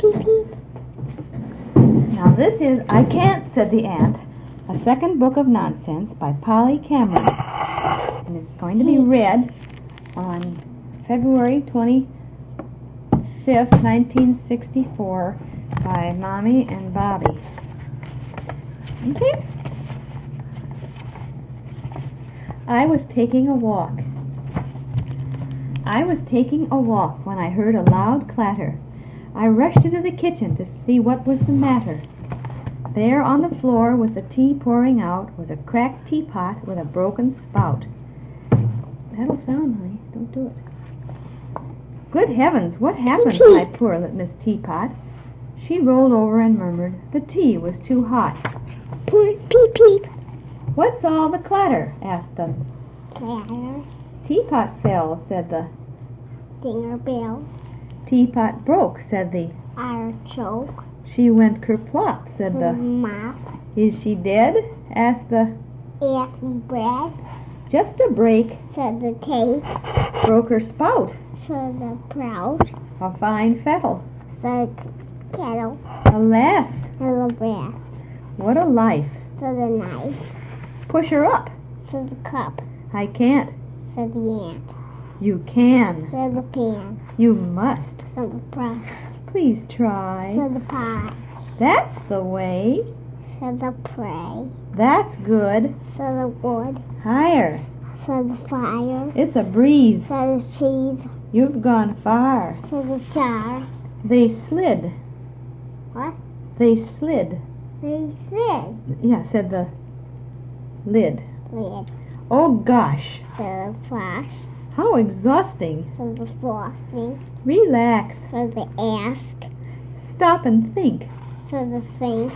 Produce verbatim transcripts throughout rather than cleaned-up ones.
peep, peep. Now this is I Can't, Said the Ant, a second book of nonsense by Polly Cameron. And it's going to be read on February twenty-fifth, nineteen sixty-four by Mommy and Bobby. Okay? I was taking a walk. I was taking a walk when I heard a loud clatter. I rushed into the kitchen to see what was the matter. There on the floor with the tea pouring out was a cracked teapot with a broken spout. That'll sound, honey. Don't do it. Good heavens, what happened, my poor little Miss Teapot? She rolled over and murmured, the tea was too hot. Peep, peep. What's all the clatter? Asked the Clatter. Teapot fell, said the Dinger bell. Teapot broke, said the Artichoke. She went kerplop, said the Mop. Is she dead? Asked the Assy bread. Just a break. Said the cake. Broke her spout. Said the prout. A fine fettle. Said kettle. Alas, Said the breath. what a life. Said the knife. Push her up. Said the cup. I can't. Said the ant. You can. Said the pan. You must. Said the brush. Please try. Said the pot. That's the way. Said the prey. That's good. Said the wood. Higher. Said the fire. It's a breeze. Said the cheese. You've gone far. Said the jar. They slid. What? They slid. They said. Yeah, said the lid. Lid. Oh gosh, Said the flash. how exhausting. Said the frosting. Relax. Said the ask. Stop and think. Said the sink.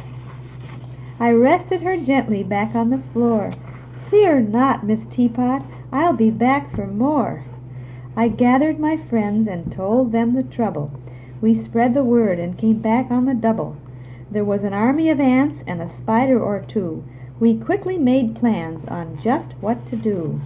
I rested her gently back on the floor. Fear not, Miss Teapot, I'll be back for more. I gathered my friends and told them the trouble. We spread the word and came back on the double. There was an army of ants and a spider or two. We quickly made plans on just what to do.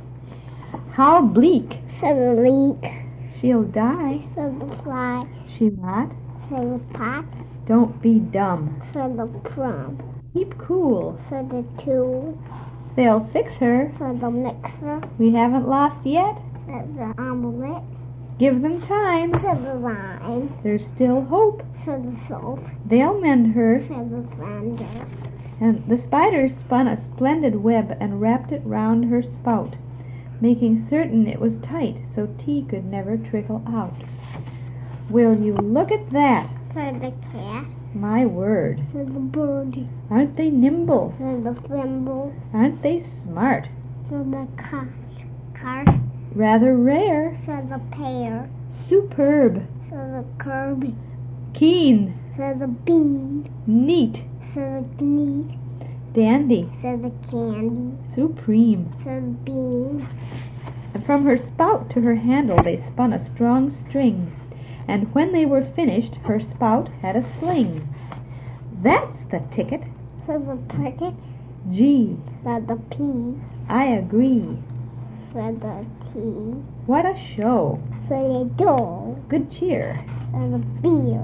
How bleak! Said the leak. She'll die. Said the fly. She not? Said the pot. Don't be dumb. Said the plum. Keep cool. Said the tool. They'll fix her. Said the mixer. We haven't lost yet. Said the omelet. Give them time. Said the lime. There's still hope. Said the soap. They'll mend her. Said the thunder. And the spider spun a splendid web and wrapped it round her spout, making certain it was tight so tea could never trickle out. Will you look at that? Said the cat. My word. Said the bird. Aren't they nimble? Said the thimble. Aren't they smart? Said the cart. Cart. Rather rare. Said the pear. Superb. Said the curb. Keen. Said the bean. Neat. Said the meat. Dandy. Said the candy. Supreme. Said the bean. And from her spout to her handle they spun a strong string, and when they were finished her spout had a sling. That's the ticket. Said the cricket. Gee, Said the pea. I agree. Said the tea. What a show. Said the doll. Good cheer. Said the beer.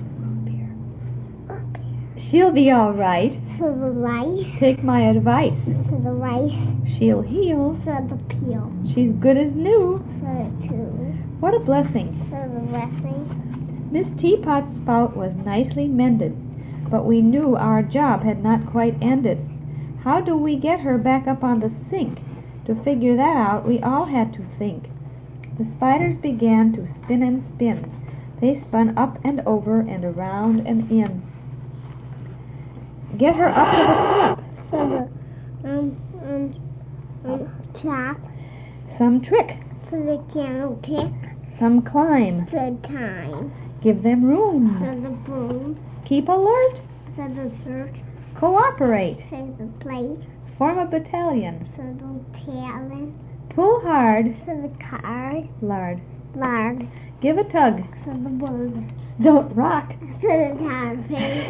She'll be all right. Said the rice. Take my advice. Said the rice. She'll heal. Said the peel. She's good as new. Said the two. What a blessing. Said the blessing. Miss Teapot's spout was nicely mended, but we knew our job had not quite ended. How do we get her back up on the sink? To figure that out, we all had to think. The spiders began to spin and spin. They spun up and over and around and in. Get her up to the top. Said the um um um chop. Some trick. Said the piano kick. Some climb. Said time. Give them room. Said the broom. Keep alert. Said the search. Cooperate. Said the plate. Form a battalion. Said the talent. Pull hard. Said the card. Lard. Lard. Give a tug. Said the bird. Don't rock. Said the time face.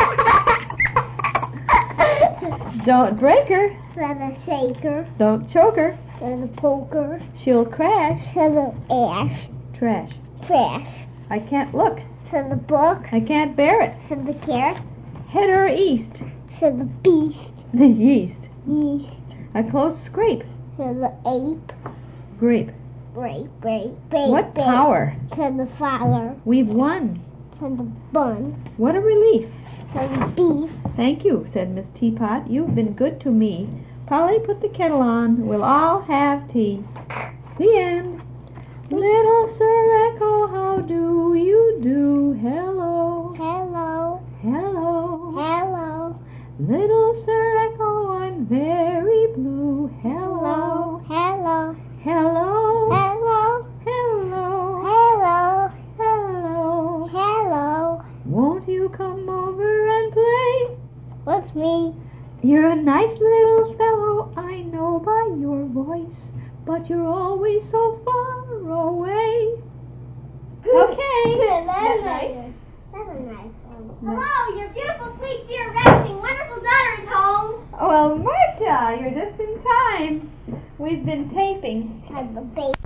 Don't break her. Said the shaker. Don't choke her. Said the poker. She'll crash. Said the ash. Trash. Trash. I can't look. Said the book. I can't bear it. Said the carrot. Head or east? Said the beast. The yeast. Yeast. A close scrape. Said the ape. Grape. Grape, grape, grape. What grape. power? Said the flower. We've won. Said the bun. What a relief. Said the beef. Thank you, said Miss Teapot. You've been good to me. Polly, put the kettle on. We'll all have tea. The end. Little Sir Echo, how do you do? Hello. Hello. Hello. Hello. Little Sir Echo, I'm very blue. Hello. Hello. Hello. Hello. Hello. Hello. Hello. Hello. Won't you come over and play? What's me? You're a nice little fellow, I know by your voice, but you're always so far away. Okay. That's That's nice. That's a nice one. Hello, your beautiful, sweet, dear, ravishing, wonderful daughter is home. Well, Marta, you're just in time. We've been taping. Said the baby.